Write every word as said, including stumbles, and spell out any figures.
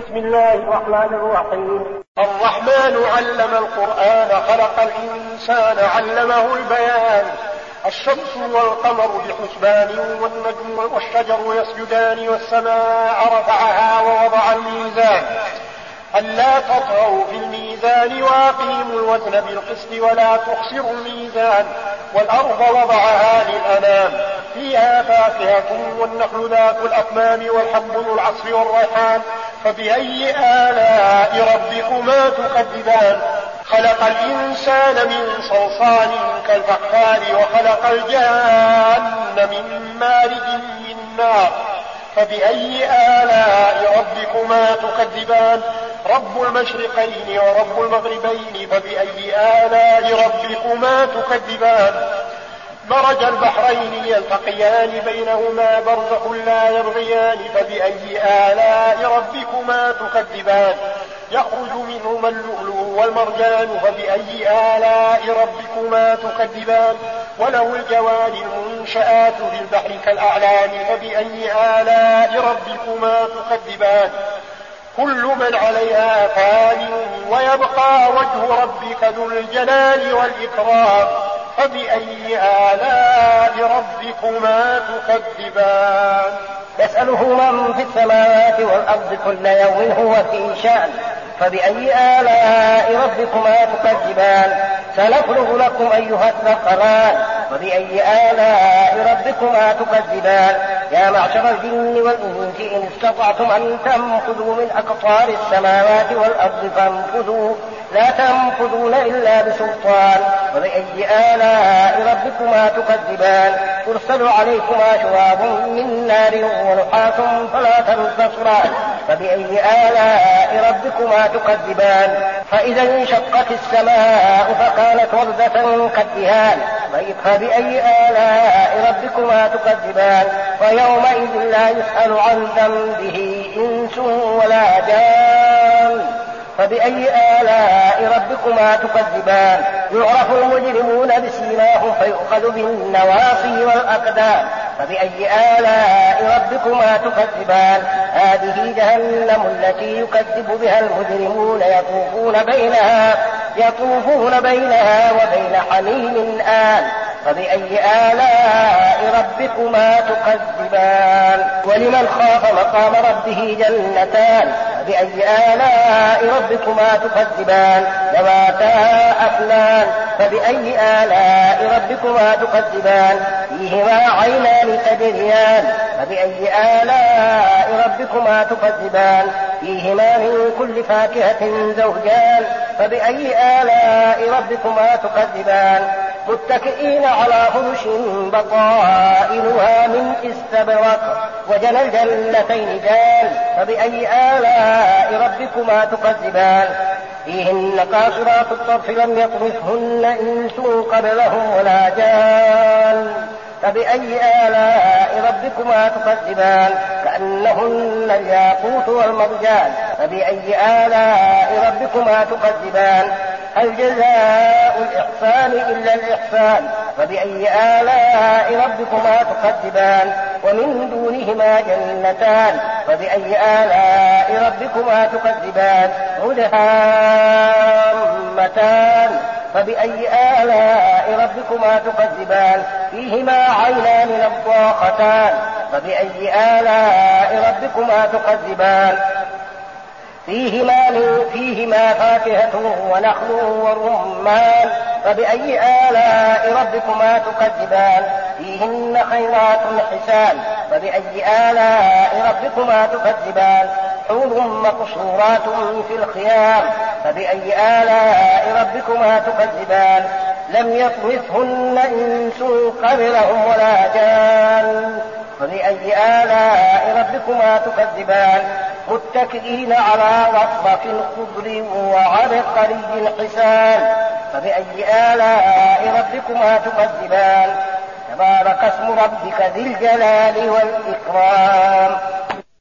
بسم الله الرحمن الرحيم. الرحمن علم القرآن خلق الإنسان علمه البيان. الشمس والقمر بحسبان والنجم والشجر يسجدان والسماء رفعها ووضع الميزان ألا تطغوا في الميزان وأقيموا الوزن بالقسط ولا تخسروا الميزان والأرض وضعها للأنام فيها فاكهة والنخل ذات الأكمام والحب ذو العصف والريحان فبأي آلاء ربكما تكذبان. خلق الإنسان من صلصال كالفخار وخلق الجان من مارج من نار فبأي آلاء ربكما تكذبان. رب المشرقين ورب المغربين فبأي آلاء ربكما تكذبان. مرج البحرين يلتقيان بينهما برزخ لا يبغيان فبأي آلاء ربكما تكذبان. يخرج منهما اللؤلؤ والمرجان فبأي آلاء ربكما تكذبان. وله الجوار المنشآت في البحر كالأعلام فبأي آلاء ربكما تكذبان. كل من عليها فان ويبقى وجه ربك ذو الجلال والإكرام فبأي آلاء ربكما تكذبان. يسأله من في السماوات والأرض كل يوم هو في شأن فبأي آلاء ربكما تكذبان. سنفرغ لكم أيها الثقلان وبأي آلاء ربكما تكذبان. يا معشر الجن والإنس إن استطعتم أن تنفذوا من أقطار السماوات والأرض فانفذوا لا تنفذون إلا بسلطان. وبأي آلاء ربكما تكذبان. يرسل عليكما شواظ من نار ونحاس فلا تنتصران فبأي آلاء ربكما تكذبان. فإذا انشقت السماء فكانت وردة كالدهان فبأي آلاء ربكما تكذبان. ويومئذ لا يسأل عن ذنبه إنس ولا جان فبأي آلاء ربكما تكذبان. يعرف المجرمون بسيماهم فيؤخذ بالنواصي والأقدام فبأي آلاء ربكما تكذبان. هذه جهنم التي يكذب بها المجرمون يطوفون بينها يطوفون بينها وبين حميم آن فبأي آلاء ربكما تكذبان. ولمن خاف مقام ربه جنتان فبأي آلاء ربكما تكذبان. ذواتا أفنان فبأي آلاء ربكما تكذبان. فيهما عينان تجريان فبأي آلاء ربكما تكذبان. فيهما من كل فاكهة زوجان فبأي آلاء ربكما تكذبان. متكئين على فرش بطائنها من استبرق وجنى الجنتين دان فبأي آلاء ربكما تكذبان. فيهن قاصرات الطرف لم يطمثهن إنس قبلهم ولا جان فبأي آلاء ربكما تكذبان. كأنهن الياقوت والمرجان فبأي آلاء ربكما تكذبان. هل جزاء الإحسان إلا الإحسان فبأي آلاء ربكما تكذبان. ومن دونهما جنتان فبأي آلاء ربكما تكذبان. مدهامتان فبأي آلاء ربكما تكذبان. فيهما عينان نضاختان فبأي آلاء ربكما تكذبان. فيهما من فيهما فاكهة ونخل ورمان فبأي آلاء ربكما تكذبان. فيهن خيرات حسان فبأي آلاء ربكما تكذبان. حور مقصورات في الخيام فبأي آلاء ربكما تكذبان. لم يطمثهن إنس قبلهم ولا جان فبأي آلاء ربكما تكذبان. متكئين على رفرف خضر وعبقري حسان فبأي آلاء ربكما تكذبان. تبارك اسم ربك ذي الجلال والإكرام.